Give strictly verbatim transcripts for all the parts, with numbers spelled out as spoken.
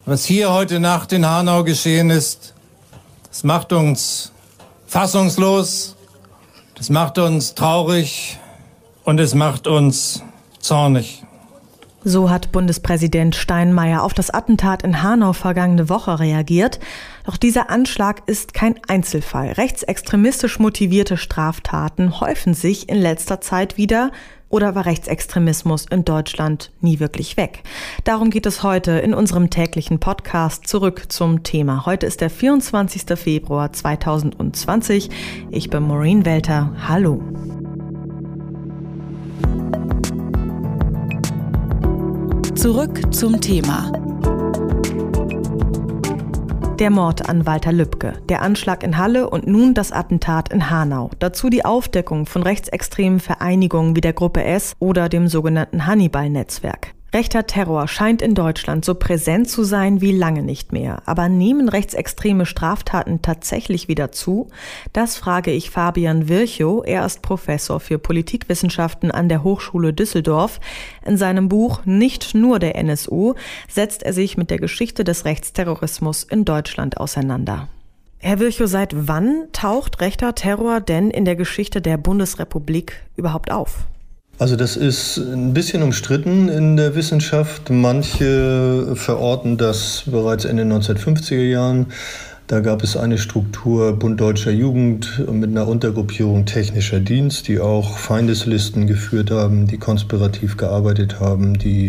Was hier heute Nacht in Hanau geschehen ist, das macht uns fassungslos, das macht uns traurig und es macht uns zornig. So hat Bundespräsident Steinmeier auf das Attentat in Hanau vergangene Woche reagiert. Doch dieser Anschlag ist kein Einzelfall. Rechtsextremistisch motivierte Straftaten häufen sich in letzter Zeit wieder. Oder war Rechtsextremismus in Deutschland nie wirklich weg? Darum geht es heute in unserem täglichen Podcast Zurück zum Thema. Heute ist der vierundzwanzigster Februar zweitausendzwanzig. Ich bin Maureen Welter. Hallo. Zurück zum Thema. Der Mord an Walter Lübcke, der Anschlag in Halle und nun das Attentat in Hanau. Dazu die Aufdeckung von rechtsextremen Vereinigungen wie der Gruppe S oder dem sogenannten Hannibal-Netzwerk. Rechter Terror scheint in Deutschland so präsent zu sein wie lange nicht mehr. Aber nehmen rechtsextreme Straftaten tatsächlich wieder zu? Das frage ich Fabian Virchow. Er ist Professor für Politikwissenschaften an der Hochschule Düsseldorf. In seinem Buch Nicht nur der N S U setzt er sich mit der Geschichte des Rechtsterrorismus in Deutschland auseinander. Herr Virchow, seit wann taucht rechter Terror denn in der Geschichte der Bundesrepublik überhaupt auf? Also das ist ein bisschen umstritten in der Wissenschaft. Manche verorten das bereits in den neunzehnhundertfünfziger Jahren. Da gab es eine Struktur Bund Deutscher Jugend mit einer Untergruppierung Technischer Dienst, die auch Feindeslisten geführt haben, die konspirativ gearbeitet haben, die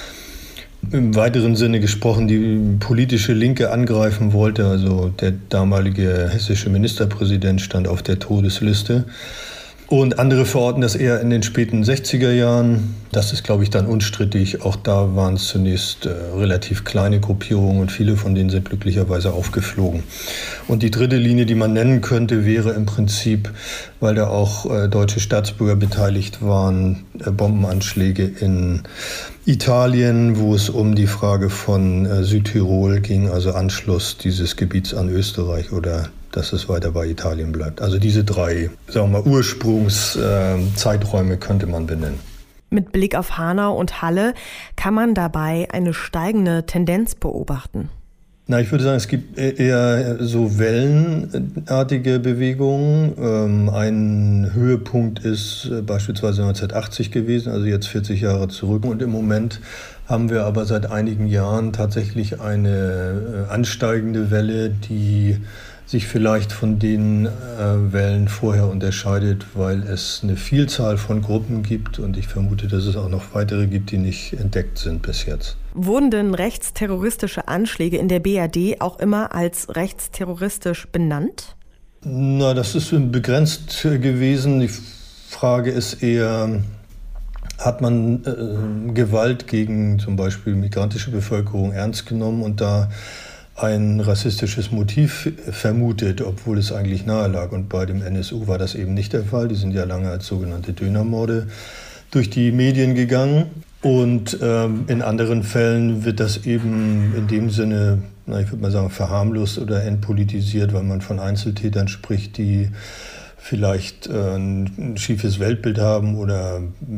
im weiteren Sinne gesprochen die politische Linke angreifen wollte. Also der damalige hessische Ministerpräsident stand auf der Todesliste. Und andere verorten das eher in den späten sechziger Jahren. Das ist, glaube ich, dann unstrittig. Auch da waren es zunächst äh, relativ kleine Gruppierungen und viele von denen sind glücklicherweise aufgeflogen. Und die dritte Linie, die man nennen könnte, wäre im Prinzip, weil da auch äh, deutsche Staatsbürger beteiligt waren, äh, Bombenanschläge in Italien, wo es um die Frage von äh, Südtirol ging, also Anschluss dieses Gebiets an Österreich oder dass es weiter bei Italien bleibt. Also diese drei, sagen wir mal, Ursprungszeiträume äh, könnte man benennen. Mit Blick auf Hanau und Halle kann man dabei eine steigende Tendenz beobachten. Na, ich würde sagen, es gibt eher so wellenartige Bewegungen. Ähm, ein Höhepunkt ist beispielsweise neunzehnhundertachtzig gewesen, also jetzt vierzig Jahre zurück. Und im Moment haben wir aber seit einigen Jahren tatsächlich eine äh, ansteigende Welle, die sich vielleicht von den äh, Wellen vorher unterscheidet, weil es eine Vielzahl von Gruppen gibt und ich vermute, dass es auch noch weitere gibt, die nicht entdeckt sind bis jetzt. Wurden denn rechtsterroristische Anschläge in der B R D auch immer als rechtsterroristisch benannt? Na, das ist begrenzt gewesen. Die Frage ist eher, hat man äh, Gewalt gegen zum Beispiel migrantische Bevölkerung ernst genommen und da ein rassistisches Motiv vermutet, obwohl es eigentlich nahe lag. Und bei dem N S U war das eben nicht der Fall. Die sind ja lange als sogenannte Dönermorde durch die Medien gegangen. Und ähm, in anderen Fällen wird das eben in dem Sinne, na, ich würde mal sagen, verharmlost oder entpolitisiert, weil man von Einzeltätern spricht, die vielleicht äh, ein schiefes Weltbild haben oder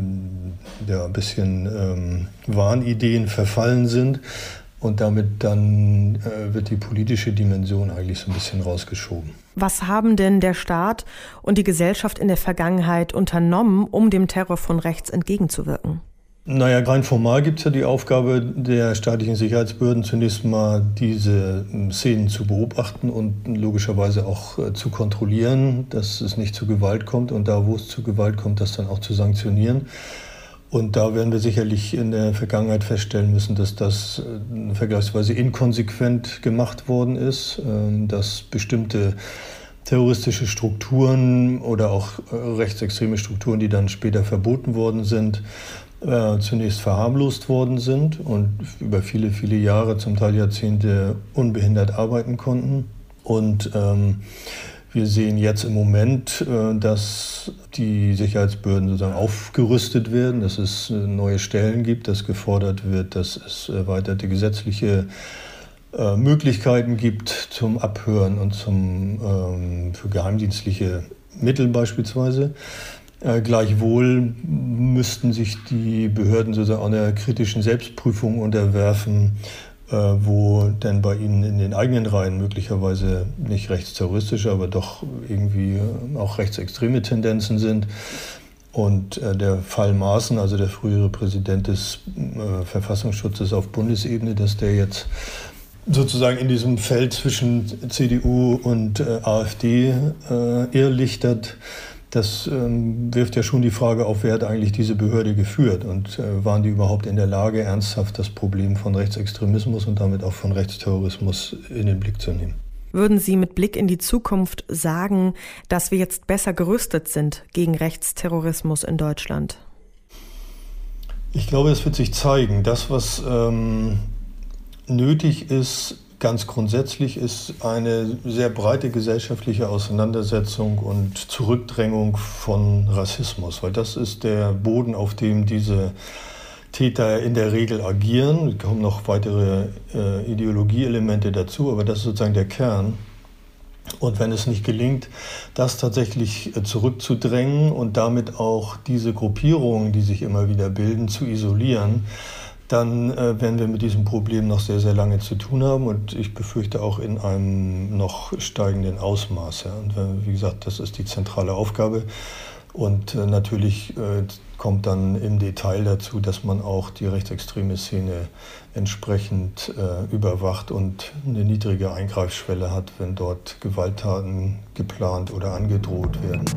ja, ein bisschen ähm, Wahnideen verfallen sind. Und damit dann äh, wird die politische Dimension eigentlich so ein bisschen rausgeschoben. Was haben denn der Staat und die Gesellschaft in der Vergangenheit unternommen, um dem Terror von rechts entgegenzuwirken? Naja, rein formal gibt es ja die Aufgabe der staatlichen Sicherheitsbehörden, zunächst mal diese Szenen zu beobachten und logischerweise auch äh, zu kontrollieren, dass es nicht zu Gewalt kommt und da, wo es zu Gewalt kommt, das dann auch zu sanktionieren. Und da werden wir sicherlich in der Vergangenheit feststellen müssen, dass das vergleichsweise inkonsequent gemacht worden ist, dass bestimmte terroristische Strukturen oder auch rechtsextreme Strukturen, die dann später verboten worden sind, zunächst verharmlost worden sind und über viele, viele Jahre, zum Teil Jahrzehnte unbehindert arbeiten konnten. Und ähm, wir sehen jetzt im Moment, dass die Sicherheitsbehörden sozusagen aufgerüstet werden, dass es neue Stellen gibt, dass gefordert wird, dass es erweiterte gesetzliche Möglichkeiten gibt zum Abhören und zum, für geheimdienstliche Mittel beispielsweise. Gleichwohl müssten sich die Behörden sozusagen einer kritischen Selbstprüfung unterwerfen, wo denn bei ihnen in den eigenen Reihen möglicherweise nicht rechtsterroristische, aber doch irgendwie auch rechtsextreme Tendenzen sind. Und der Fall Maaßen, also der frühere Präsident des Verfassungsschutzes auf Bundesebene, dass der jetzt sozusagen in diesem Feld zwischen C D U und AfD irrlichtert, das ähm, wirft ja schon die Frage auf, wer hat eigentlich diese Behörde geführt und äh, waren die überhaupt in der Lage, ernsthaft das Problem von Rechtsextremismus und damit auch von Rechtsterrorismus in den Blick zu nehmen. Würden Sie mit Blick in die Zukunft sagen, dass wir jetzt besser gerüstet sind gegen Rechtsterrorismus in Deutschland? Ich glaube, es wird sich zeigen. Das, was ähm, nötig ist, ganz grundsätzlich, ist eine sehr breite gesellschaftliche Auseinandersetzung und Zurückdrängung von Rassismus, weil das ist der Boden, auf dem diese Täter in der Regel agieren. Es kommen noch weitere äh, Ideologieelemente dazu, aber das ist sozusagen der Kern. Und wenn es nicht gelingt, das tatsächlich äh, zurückzudrängen und damit auch diese Gruppierungen, die sich immer wieder bilden, zu isolieren, dann äh, werden wir mit diesem Problem noch sehr, sehr lange zu tun haben und ich befürchte auch in einem noch steigenden Ausmaß. Ja. Und äh, wie gesagt, das ist die zentrale Aufgabe und äh, natürlich äh, kommt dann im Detail dazu, dass man auch die rechtsextreme Szene entsprechend äh, überwacht und eine niedrige Eingreifschwelle hat, wenn dort Gewalttaten geplant oder angedroht werden.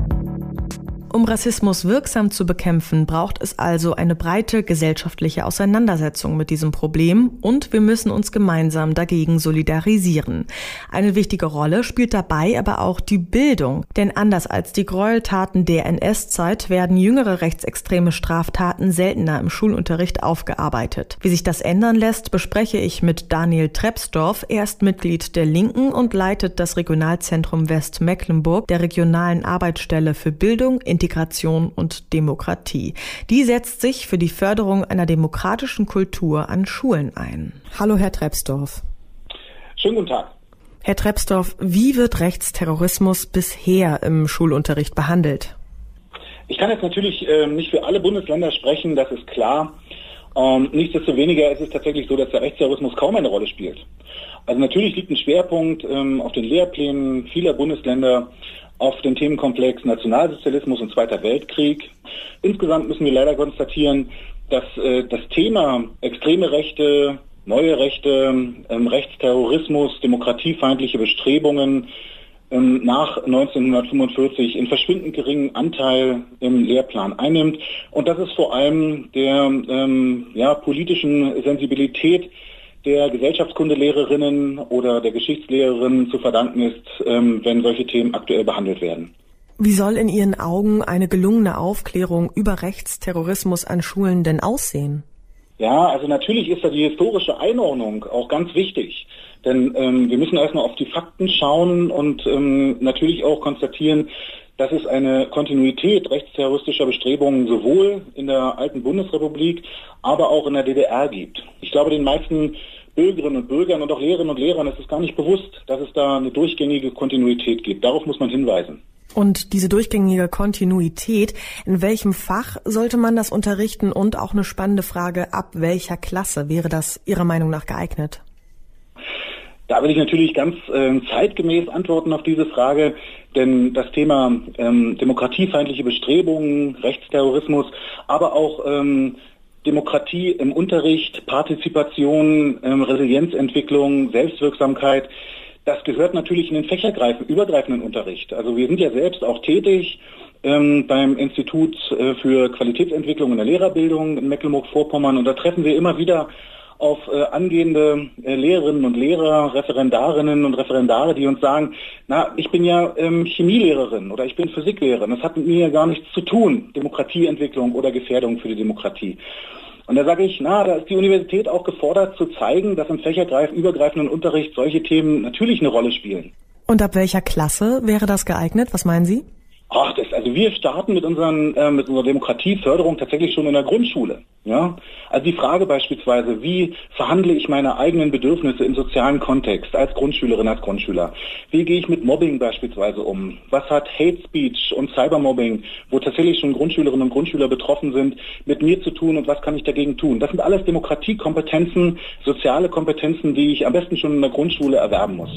Um Rassismus wirksam zu bekämpfen, braucht es also eine breite gesellschaftliche Auseinandersetzung mit diesem Problem und wir müssen uns gemeinsam dagegen solidarisieren. Eine wichtige Rolle spielt dabei aber auch die Bildung, denn anders als die Gräueltaten der N S-Zeit werden jüngere rechtsextreme Straftaten seltener im Schulunterricht aufgearbeitet. Wie sich das ändern lässt, bespreche ich mit Daniel Trepsdorf. Er ist Mitglied der Linken und leitet das Regionalzentrum Westmecklenburg der regionalen Arbeitsstelle für Bildung, Integration und Demokratie. Die setzt sich für die Förderung einer demokratischen Kultur an Schulen ein. Hallo, Herr Trepsdorf. Schönen guten Tag. Herr Trepsdorf, wie wird Rechtsterrorismus bisher im Schulunterricht behandelt? Ich kann jetzt natürlich äh, nicht für alle Bundesländer sprechen, das ist klar. Ähm, nichtsdestoweniger ist es tatsächlich so, dass der Rechtsterrorismus kaum eine Rolle spielt. Also natürlich liegt ein Schwerpunkt ähm, auf den Lehrplänen vieler Bundesländer auf den Themenkomplex Nationalsozialismus und Zweiter Weltkrieg. Insgesamt müssen wir leider konstatieren, dass äh, das Thema extreme Rechte, neue Rechte, ähm, Rechtsterrorismus, demokratiefeindliche Bestrebungen ähm, nach neunzehnhundertfünfundvierzig in verschwindend geringen Anteil im Lehrplan einnimmt. Und das ist vor allem der ähm, ja, politischen Sensibilität der Gesellschaftskundelehrerinnen oder der Geschichtslehrerinnen zu verdanken ist, ähm, wenn solche Themen aktuell behandelt werden. Wie soll in Ihren Augen eine gelungene Aufklärung über Rechtsterrorismus an Schulen denn aussehen? Ja, also natürlich ist da die historische Einordnung auch ganz wichtig. Denn ähm, wir müssen erstmal auf die Fakten schauen und ähm, natürlich auch konstatieren, dass es eine Kontinuität rechtsterroristischer Bestrebungen sowohl in der alten Bundesrepublik, aber auch in der D D R gibt. Ich glaube, den meisten Bürgerinnen und Bürgern und auch Lehrerinnen und Lehrern ist es gar nicht bewusst, dass es da eine durchgängige Kontinuität gibt. Darauf muss man hinweisen. Und diese durchgängige Kontinuität, in welchem Fach sollte man das unterrichten? Und auch eine spannende Frage, ab welcher Klasse wäre das Ihrer Meinung nach geeignet? Da will ich natürlich ganz äh, zeitgemäß antworten auf diese Frage, denn das Thema ähm, demokratiefeindliche Bestrebungen, Rechtsterrorismus, aber auch ähm, Demokratie im Unterricht, Partizipation, ähm, Resilienzentwicklung, Selbstwirksamkeit, das gehört natürlich in den fächerübergreifenden Unterricht. Also wir sind ja selbst auch tätig ähm, beim Institut äh, für Qualitätsentwicklung in der Lehrerbildung in Mecklenburg-Vorpommern und da treffen wir immer wieder auf äh, angehende äh, Lehrerinnen und Lehrer, Referendarinnen und Referendare, die uns sagen, na, ich bin ja ähm, Chemielehrerin oder ich bin Physiklehrerin, das hat mit mir gar nichts zu tun, Demokratieentwicklung oder Gefährdung für die Demokratie. Und da sage ich, na, da ist die Universität auch gefordert zu zeigen, dass im fächerübergreifenden Unterricht solche Themen natürlich eine Rolle spielen. Und ab welcher Klasse wäre das geeignet? Was meinen Sie? Ach, das, also wir starten mit, unseren, äh, mit unserer Demokratieförderung tatsächlich schon in der Grundschule. Ja? Also die Frage beispielsweise, wie verhandle ich meine eigenen Bedürfnisse im sozialen Kontext als Grundschülerin, als Grundschüler? Wie gehe ich mit Mobbing beispielsweise um? Was hat Hate Speech und Cybermobbing, wo tatsächlich schon Grundschülerinnen und Grundschüler betroffen sind, mit mir zu tun und was kann ich dagegen tun? Das sind alles Demokratiekompetenzen, soziale Kompetenzen, die ich am besten schon in der Grundschule erwerben muss.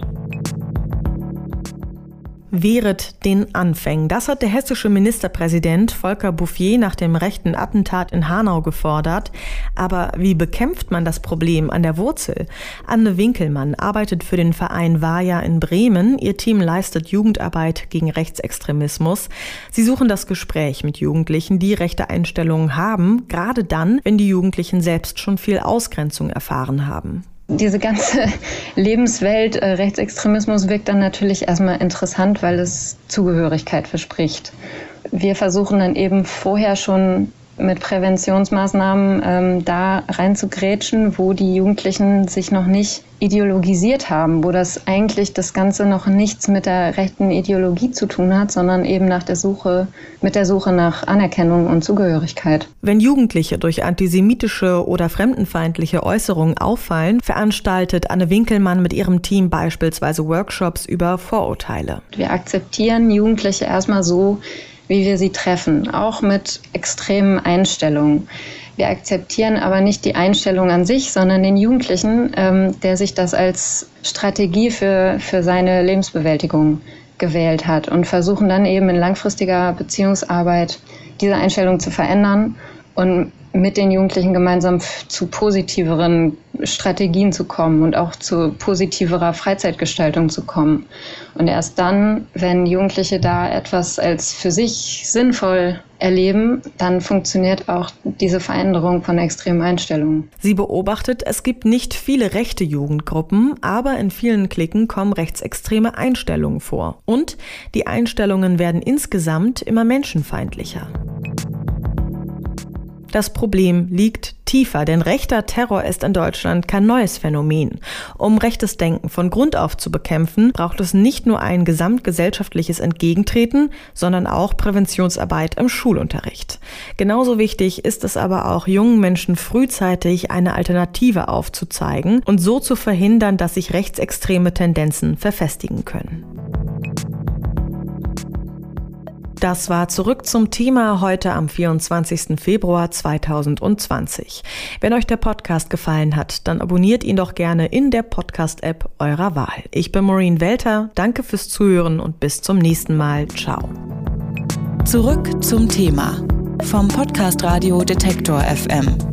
Wehret den Anfängen. Das hat der hessische Ministerpräsident Volker Bouffier nach dem rechten Attentat in Hanau gefordert. Aber wie bekämpft man das Problem an der Wurzel? Anne Winkelmann arbeitet für den Verein Vaja in Bremen. Ihr Team leistet Jugendarbeit gegen Rechtsextremismus. Sie suchen das Gespräch mit Jugendlichen, die rechte Einstellungen haben, gerade dann, wenn die Jugendlichen selbst schon viel Ausgrenzung erfahren haben. Diese ganze Lebenswelt äh, Rechtsextremismus wirkt dann natürlich erstmal interessant, weil es Zugehörigkeit verspricht. Wir versuchen dann eben vorher schon mit Präventionsmaßnahmen ähm, da reinzugrätschen, wo die Jugendlichen sich noch nicht ideologisiert haben, wo das eigentlich das Ganze noch nichts mit der rechten Ideologie zu tun hat, sondern eben nach der Suche, mit der Suche nach Anerkennung und Zugehörigkeit. Wenn Jugendliche durch antisemitische oder fremdenfeindliche Äußerungen auffallen, veranstaltet Anne Winkelmann mit ihrem Team beispielsweise Workshops über Vorurteile. Wir akzeptieren Jugendliche erstmal so, wie wir sie treffen, auch mit extremen Einstellungen. Wir akzeptieren aber nicht die Einstellung an sich, sondern den Jugendlichen, ähm, der sich das als Strategie für, für seine Lebensbewältigung gewählt hat und versuchen dann eben in langfristiger Beziehungsarbeit diese Einstellung zu verändern und mit den Jugendlichen gemeinsam zu positiveren Strategien zu kommen und auch zu positiverer Freizeitgestaltung zu kommen. Und erst dann, wenn Jugendliche da etwas als für sich sinnvoll erleben, dann funktioniert auch diese Veränderung von extremen Einstellungen. Sie beobachtet, es gibt nicht viele rechte Jugendgruppen, aber in vielen Cliquen kommen rechtsextreme Einstellungen vor. Und die Einstellungen werden insgesamt immer menschenfeindlicher. Das Problem liegt tiefer, denn rechter Terror ist in Deutschland kein neues Phänomen. Um rechtes Denken von Grund auf zu bekämpfen, braucht es nicht nur ein gesamtgesellschaftliches Entgegentreten, sondern auch Präventionsarbeit im Schulunterricht. Genauso wichtig ist es aber auch, jungen Menschen frühzeitig eine Alternative aufzuzeigen und so zu verhindern, dass sich rechtsextreme Tendenzen verfestigen können. Das war Zurück zum Thema heute am vierundzwanzigsten Februar zweitausendzwanzig. Wenn euch der Podcast gefallen hat, dann abonniert ihn doch gerne in der Podcast-App eurer Wahl. Ich bin Maureen Welter, danke fürs Zuhören und bis zum nächsten Mal. Ciao. Zurück zum Thema vom Podcast Radio Detektor F M.